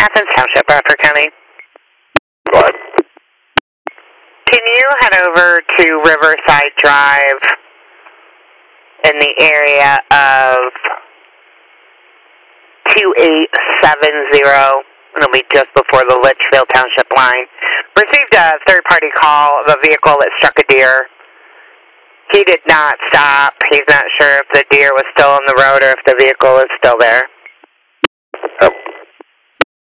Athens Township, Bradford County. Go ahead. Can you head over to Riverside Drive in the area of 2870? It'll be just before the Litchfield Township line. Received a third-party call of a vehicle that struck a deer. He did not stop. He's not sure if the deer was still on the road or if the vehicle is still there.